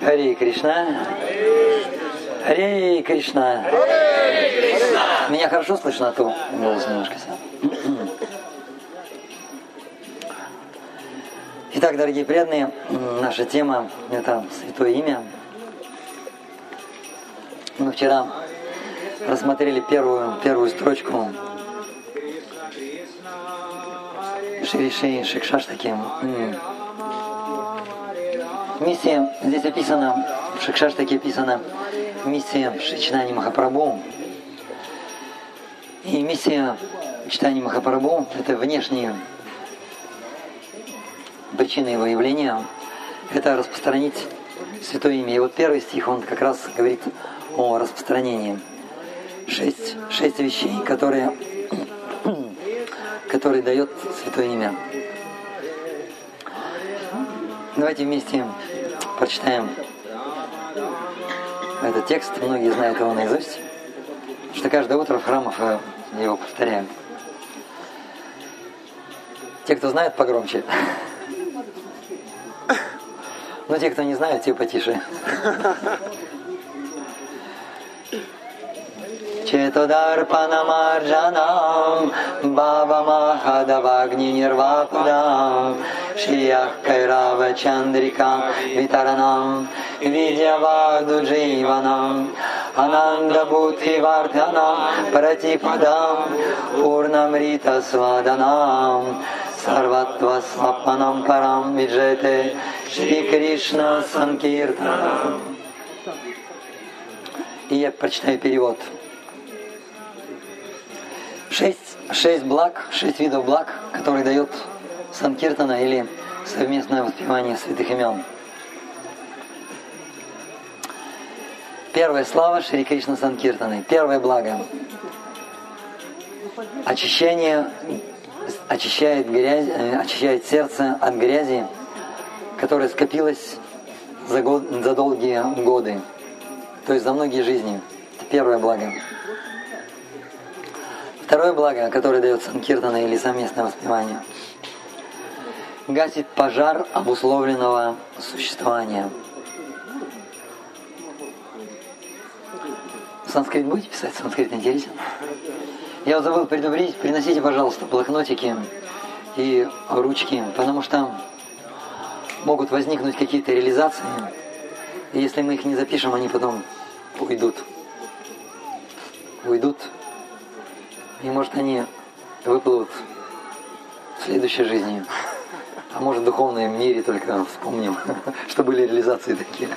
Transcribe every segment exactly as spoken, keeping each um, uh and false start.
Харе Кришна. Харе Кришна. Меня хорошо слышно, а то голос немножко сел. Итак, дорогие преданные, наша тема – это Святое Имя. Мы вчера рассмотрели первую, первую строчку Шри Шри Шикшаштаки. Миссия, здесь описана, в Шикшаштаке описана миссия Шри Чайтаньи Махапрабху. И миссия Чайтаньи Махапрабху – это внешние причины его явления, это распространить Святое Имя. И вот первый стих, он как раз говорит о распространении. Шесть, шесть вещей, которые, которые дает Святое Имя. Давайте вместе прочитаем этот текст. Многие знают его наизусть, что каждое утро в храмах его повторяют. Те, кто знает, погромче. Но те, кто не знают, те потише. Четодарпанамарджанам Бабамахадавагни Нирвападам Шиях Кайрава Чандрикам Витаранам Видьяваду Дживанам Ананда Будхи Вардханам Пратипадам Пурнамрита Сваданам Сарватва Свапанам Парам Виджете Шри Кришна Санкиртанам. И я прочитаю перевод. Шесть, шесть благ, шесть видов благ, которые дает Санкиртана или совместное воспевание святых имен. Первая слава Шри Кришна Санкиртаны. Первое благо. Очищение, очищает, грязь, очищает сердце от грязи, которая скопилась за, год, за долгие годы, то есть за многие жизни. Это первое благо. Второе благо, которое дает Санкиртана или совместное воспевание, гасит пожар обусловленного существования. Санскрит будете писать? Санскрит интересен? Я вот забыл предупредить, приносите, пожалуйста, блокнотики и ручки, потому что могут возникнуть какие-то реализации, и если мы их не запишем, они потом уйдут. Уйдут. И может они выплывут в следующей жизни. А может в духовном мире только вспомним, что были реализации такие.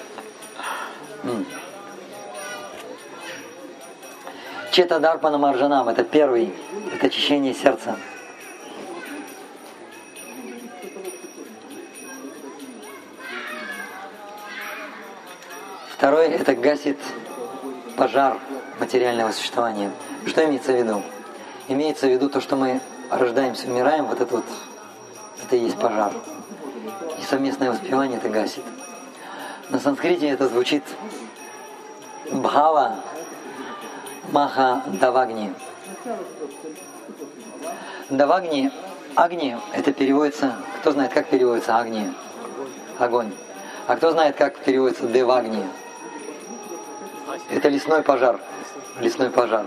Четадарпана Марджанам – это первый, это очищение сердца. Второй – это гасит пожар материального существования. Что имеется в виду? Имеется в виду то, что мы рождаемся, умираем, вот это вот, это и есть пожар. И совместное воспевание это гасит. На санскрите это звучит Бхава Маха Давагни. Давагни, Агни, это переводится, кто знает, как переводится Агни? Огонь. А кто знает, как переводится Девагни? Это лесной пожар. Лесной пожар.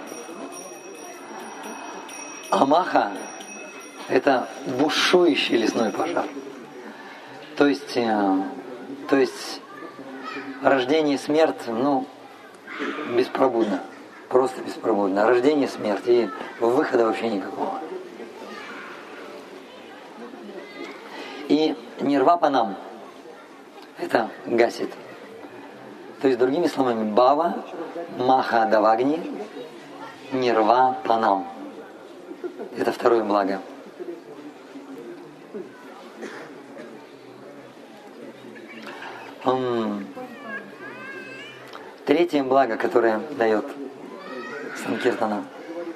А Маха – это бушующий лесной пожар. То есть, э, то есть рождение и смерть, ну, беспробудно. Просто беспробудно. Рождение, смерть, и выхода вообще никакого. И нирвапанам – это гасит. То есть, другими словами, Бава, Маха Давагни, Нирвапанам. Это второе благо. Третье благо, которое дает Санкиртана,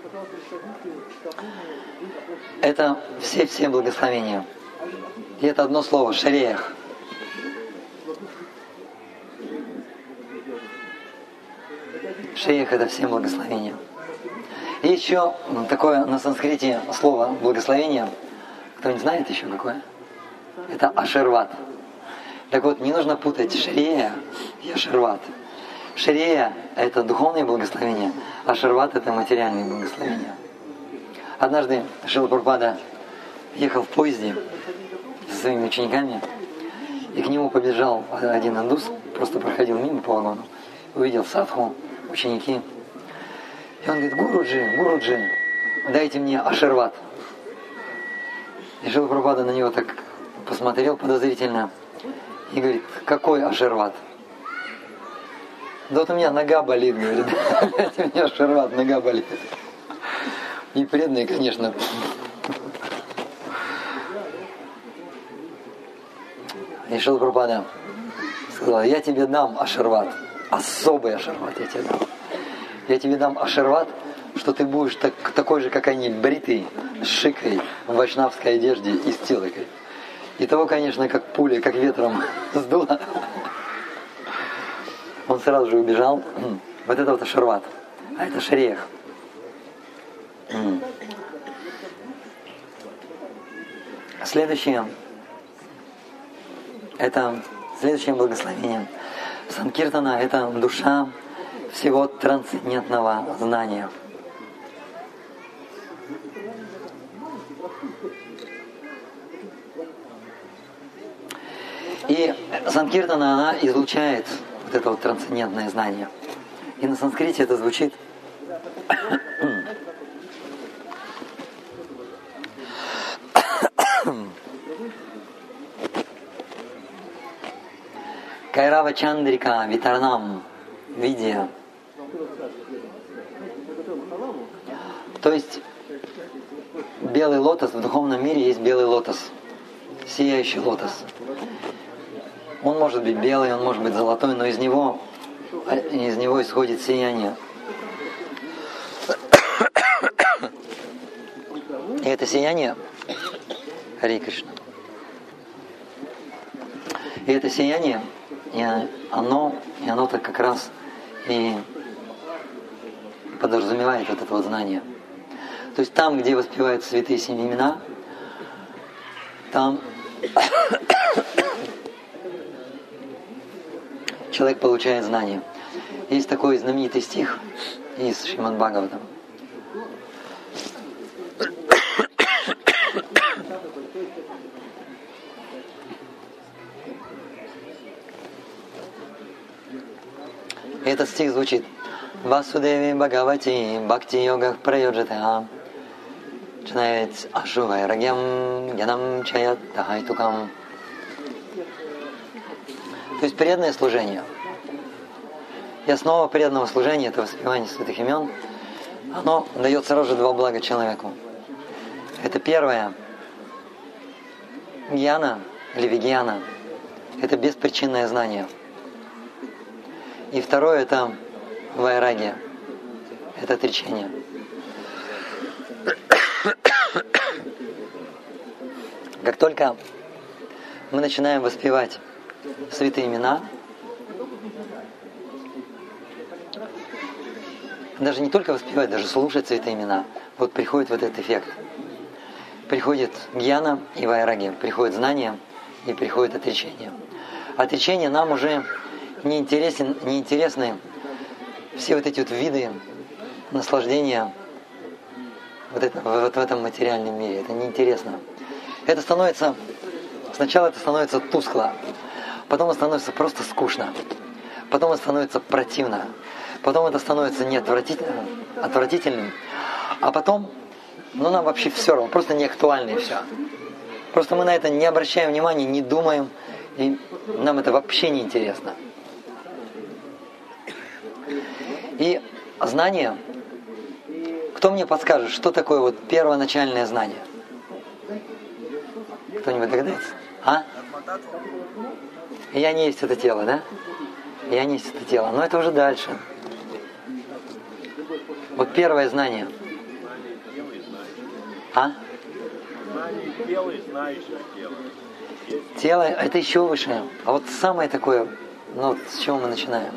это все-все благословения. И это одно слово – шареях. Шеях – это все благословения. И еще такое на санскрите слово благословение. Кто не знает еще какое? Это аширват. Так вот, не нужно путать Шрия и Аширват. Шрия – это духовное благословение, а Аширват – это материальное благословение. Однажды Шрила Прабхупада ехал в поезде со своими учениками, и к нему побежал один индус, просто проходил мимо по вагону, увидел садху, ученики. И он говорит: Гуруджи, Гуруджи, дайте мне Аширват. И Шрила Прабхупада на него так посмотрел подозрительно и говорит: какой Аширват? Да вот у меня нога болит, говорит, дайте мне Аширват, нога болит. И преданные, конечно. И Шрила Прабхупада сказал: я тебе дам Аширват, особый Аширват я тебе дам. Я тебе дам Аширват, что ты будешь так, такой же, как они, бритый, с шикой, в вайшнавской одежде и с тилокой. И того, конечно, как пуля, как ветром сдуло. Он сразу же убежал. Вот это вот Аширват, а это Шриях. Следующее, это следующее благословение Санкиртана, это душа всего трансцендентного знания. И Санкиртана, она излучает вот это вот трансцендентное знание. И на санскрите это звучит Кайрава Чандрика Витарнам Видия. То есть белый лотос, в духовном мире есть белый лотос, сияющий лотос. Он может быть белый, он может быть золотой, но из него, из него исходит сияние. И это сияние, Харе Кришна, и это сияние, и оно, и оно так как раз и подразумевает вот это вот знание. То есть там, где воспеваются святые семь имена, там человек получает знание. Есть такой знаменитый стих из Шримад Бхагаватам. Этот стих звучит: Васудеви Бхагавати Бхакти Йогах Прайоджата Чанает Ашувай Рагьям Янам Чаят Тахайтукам. То есть преданное служение. И основа преданного служения — это воспевание святых имен. Оно дает сразу же два блага человеку. Это первое — гьяна или вигьяна. Это беспричинное знание. И второе — это вайрагия. Это отречение. Как только мы начинаем воспевать святые имена, даже не только воспевать, даже слушать святые имена, вот приходит вот этот эффект. Приходит гьяна и вайрагия, приходит знание и приходит отречение. Отречение нам уже не интересен, не интересны все вот эти вот виды наслаждения вот, это, вот в этом материальном мире. Это неинтересно. Это становится, сначала это становится тускло, потом это становится просто скучно, потом это становится противно, потом это становится не отвратительным, отвратительным, а потом, ну нам вообще все равно, просто не актуально и все. Просто мы на это не обращаем внимания, не думаем, и нам это вообще не интересно. И знание, кто мне подскажет, что такое вот первоначальное знание? Кто-нибудь догадается? А? Я не есть это тело, да? Я не есть это тело. Но это уже дальше. Вот первое знание. А? Тело — это еще выше. А вот самое такое, ну, с чего мы начинаем?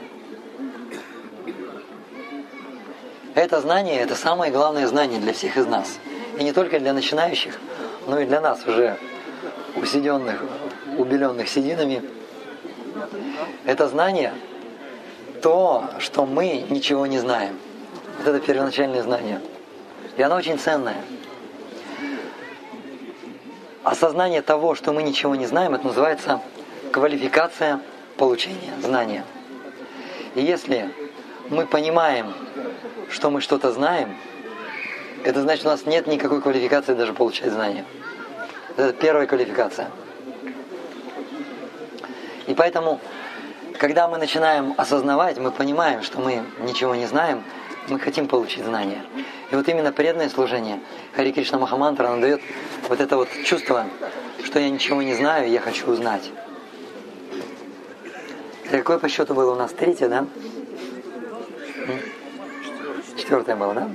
Это знание — это самое главное знание для всех из нас. И не только для начинающих, но и для нас, уже усиденных, убеленных сединами. Это знание то, что мы ничего не знаем. Вот это первоначальное знание. И оно очень ценное. Осознание того, что мы ничего не знаем, это называется квалификация получения знания. И если мы понимаем, что мы что-то знаем, это значит, у нас нет никакой квалификации даже получать знания. Это первая квалификация. И поэтому, когда мы начинаем осознавать, мы понимаем, что мы ничего не знаем, мы хотим получить знания. И вот именно преданное служение Хари Кришна Махамантра, оно дает вот это вот чувство, что я ничего не знаю, я хочу узнать. Какое по счету было у нас? Третье, да? Четвертое было, да?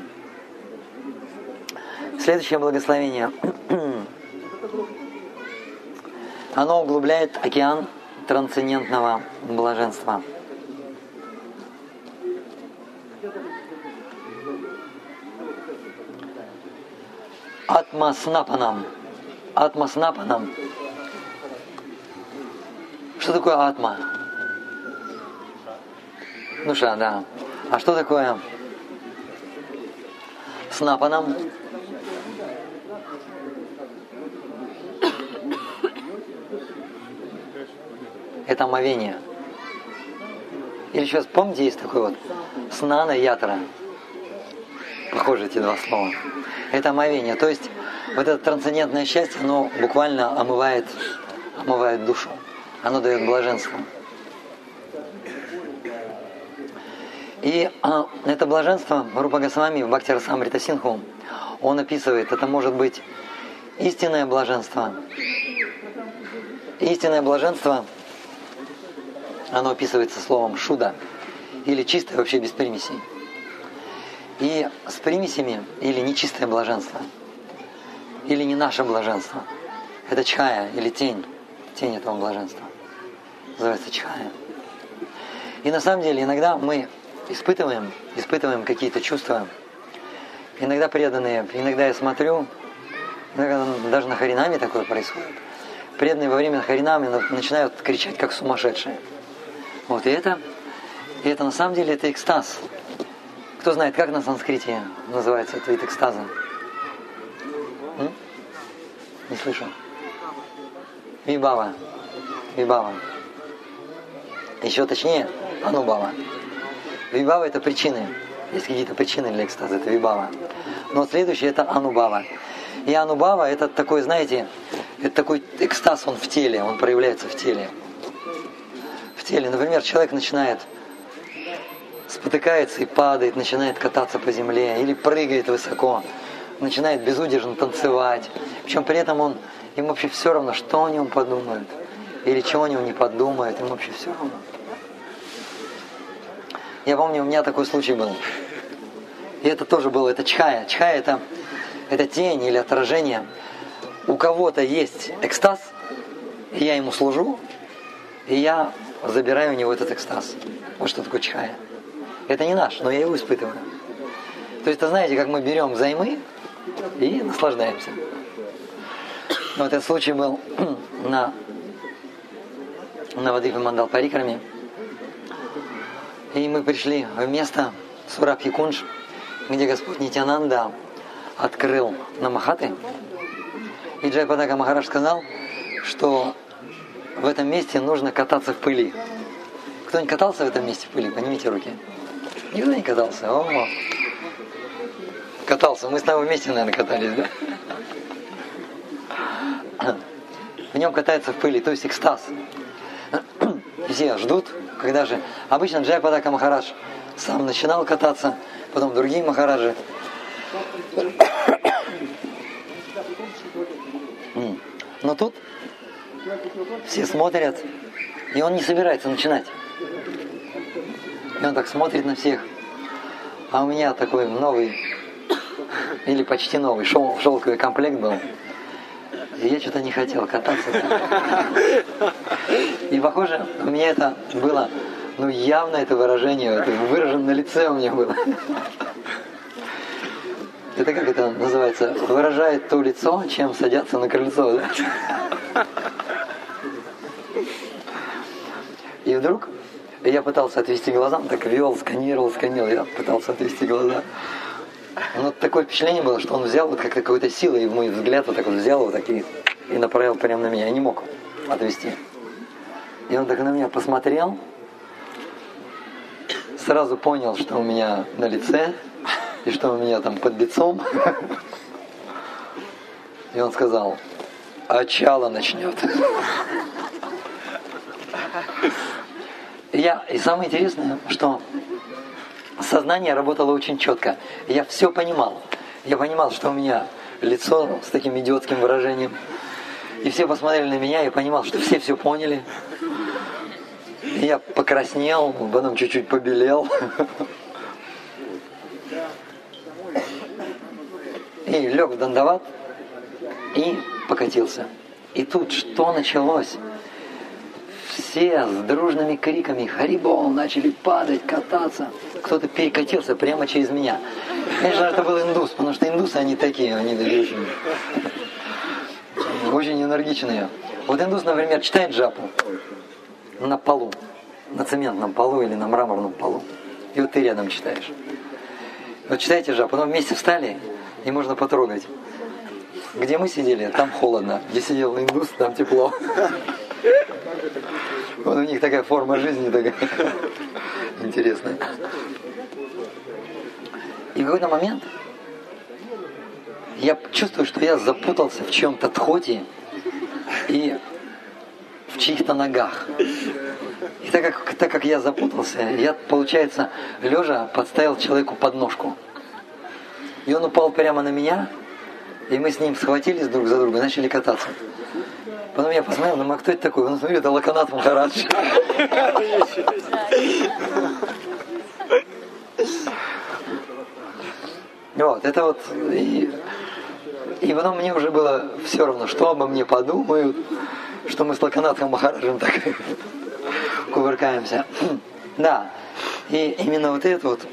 Следующее благословение. Оно углубляет океан трансцендентного блаженства. Атмаснапанам. Атмаснапанам. Что такое атма? Душа, да. А что такое снапанам? Это омовение. Или сейчас, помните, есть такой вот снана ятра. Похожи эти два слова. Это омовение. То есть вот это трансцендентное счастье, оно буквально омывает, омывает душу. Оно дает блаженство. И а, это блаженство Рупа Госвами в Бхакти Расамрита Синдху, он описывает, это может быть истинное блаженство. Истинное блаженство, оно описывается словом шуда, или чистое вообще без примесей. И с примесями, или нечистое блаженство, или не наше блаженство, это чхая, или тень, тень этого блаженства, называется чхая. И на самом деле иногда мы испытываем, испытываем какие-то чувства, иногда преданные, иногда я смотрю, иногда даже на харинаме такое происходит. Преданные во время харинамы начинают кричать как сумасшедшие. Вот, и это, и это на самом деле это экстаз. Кто знает, как на санскрите называется этот вид экстаза? М? Не слышу. Вибава. Вибава. Еще точнее, анубава. Вибава — это причины. Есть какие-то причины для экстаза, это вибава. Но следующее — это анубава. И анубава — это такой, знаете, это такой экстаз, он в теле, он проявляется в теле. В теле, например, человек начинает спотыкается и падает, начинает кататься по земле, или прыгает высоко, начинает безудержно танцевать. Причем при этом он, ему вообще все равно, что о нем подумают, или чего о нем не подумают, ему вообще все равно. Я помню, у меня такой случай был. И это тоже было, это чхая. Чхая — это, это тень или отражение. У кого-то есть экстаз, и я ему служу, и я забираю у него этот экстаз. Вот что такое чхая. Это не наш, но я его испытываю. То есть, это знаете, как мы берем взаймы и наслаждаемся. Вот этот случай был на, на Вадипе Мандал Парикраме. И мы пришли в место Сурабхи-Кунж, где Господь Нитьянанда открыл Намахаты. И Джайпадака Махарадж сказал, что в этом месте нужно кататься в пыли. Кто-нибудь катался в этом месте в пыли? Поднимите руки. Никто не катался. О, катался. Мы с тобой вместе, наверное, катались, да? В нем катается в пыли, то есть экстаз. Все ждут, когда же... Обычно Джайпадака Махарадж сам начинал кататься, потом другие махараджи. Но тут все смотрят, и он не собирается начинать. И он так смотрит на всех. А у меня такой новый, или почти новый, шел, шелковый комплект был. И я что-то не хотел кататься. И похоже, у меня это было, ну явно это выражение, это выражено на лице у меня было. Это как это называется? Выражает то лицо, чем садятся на крыльцо, да? вдруг я пытался отвести глаза, он так вел, сканировал, сканировал, я пытался отвести глаза. Но такое впечатление было, что он взял вот как какой-то силой, и мой взгляд вот так вот взял вот так и, и направил прямо на меня. Я не мог отвести. И он так на меня посмотрел, сразу понял, что у меня на лице, и что у меня там под лицом. И он сказал: «Очало начнет». И, я, и самое интересное, что сознание работало очень четко. Я все понимал. Я понимал, что у меня лицо с таким идиотским выражением. И все посмотрели на меня, я понимал, что все все поняли. И я покраснел, потом чуть-чуть побелел. И лег в дандават, и покатился. И тут что началось? Все с дружными криками «Харибол!» начали падать, кататься. Кто-то перекатился прямо через меня. Конечно, это был индус, потому что индусы, они такие, они очень, очень энергичные. Вот индус, например, читает джапу на полу, на цементном полу или на мраморном полу. И вот ты рядом читаешь. Вот читаете джапу, потом вместе встали, и можно потрогать. Где мы сидели, там холодно. Где сидел индус, там тепло. Вот у них такая форма жизни такая интересная. И в какой-то момент я чувствую, что я запутался в чем-то тхоти и в чьих-то ногах. И так как, так как я запутался, я, получается, лежа подставил человеку подножку. И он упал прямо на меня, и мы с ним схватились друг за друга и начали кататься. Потом я посмотрел, думаю, а кто это такой? Он смотрит, это Локанат Махарадж. Вот, это вот... И, и потом мне уже было все равно, что обо мне подумают, что мы с Локанатом Махараджем так кувыркаемся. Да, и именно вот это вот...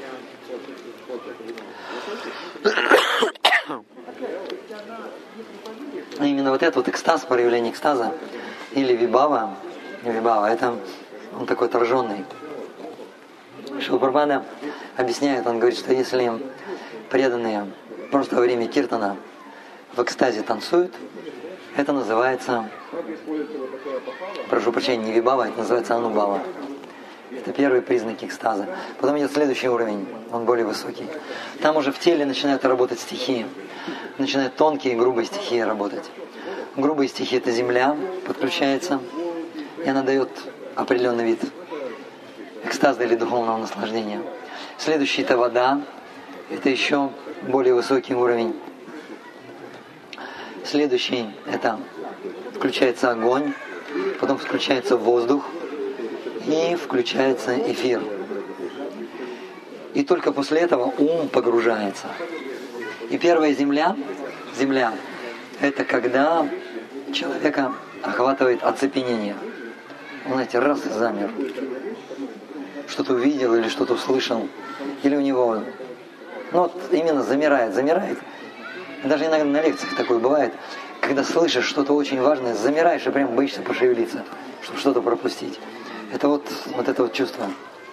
Именно вот этот вот экстаз, проявление экстаза, или вибава, вибава, это он такой отраженный. Шрила Прабхупада объясняет, он говорит, что если преданные просто во время киртана в экстазе танцуют, это называется, прошу прощения, не вибава, это называется анубава. Это первые признаки экстаза. Потом идет следующий уровень, он более высокий. Там уже в теле начинают работать стихии. Начинают тонкие и грубые стихии работать. Грубые стихии — это земля, подключается, и она дает определенный вид экстаза или духовного наслаждения. Следующий — это вода, это еще более высокий уровень. Следующий — это включается огонь, потом включается воздух, и включается эфир. И только после этого ум погружается. И первая земля, земля, это когда человека охватывает оцепенение. Он, знаете, раз и замер. Что-то увидел или что-то услышал. Или у него, ну вот именно замирает, замирает. Даже иногда на лекциях такое бывает, когда слышишь что-то очень важное, замираешь и прям боишься пошевелиться, чтобы что-то пропустить. Это вот, вот это вот чувство.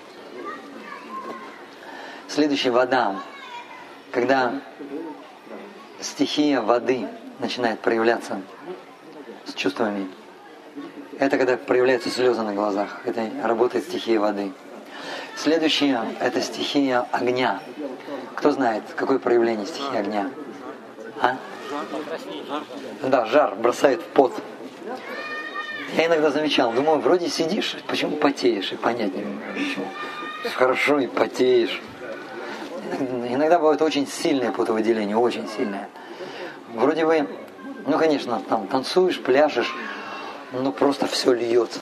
Следующая вода. Когда стихия воды начинает проявляться с чувствами. Это когда проявляются слезы на глазах. Это работает стихия воды. Следующая — это стихия огня. Кто знает, какое проявление стихии огня? А? Да, жар бросает в пот. Я иногда замечал, думаю, вроде сидишь, почему потеешь? И понять не могу, почему. Хорошо и потеешь. Иногда бывает очень сильное потовыделение, очень сильное. Вроде бы, ну конечно, там танцуешь, пляшешь, но просто все льется.